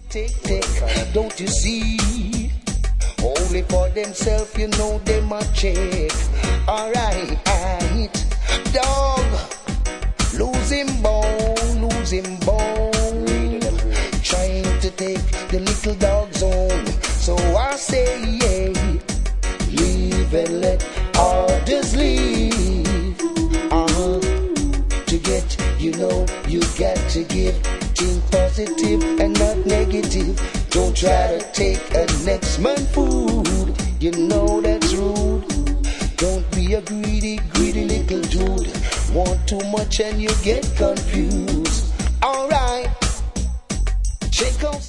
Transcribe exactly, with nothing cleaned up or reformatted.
take, take, don't you see? Only for themselves, you know them a check. Alright, dog, losing bone, losing bone, trying to take the little dog's home. So I say, yeah, leave and let others leave. Uh-huh. To get, you know, you got to give. Think positive and not negative. Don't try to take a next man food. You know that's rude. Don't be a greedy, greedy little dude. Want too much and you get confused. Alright, check out.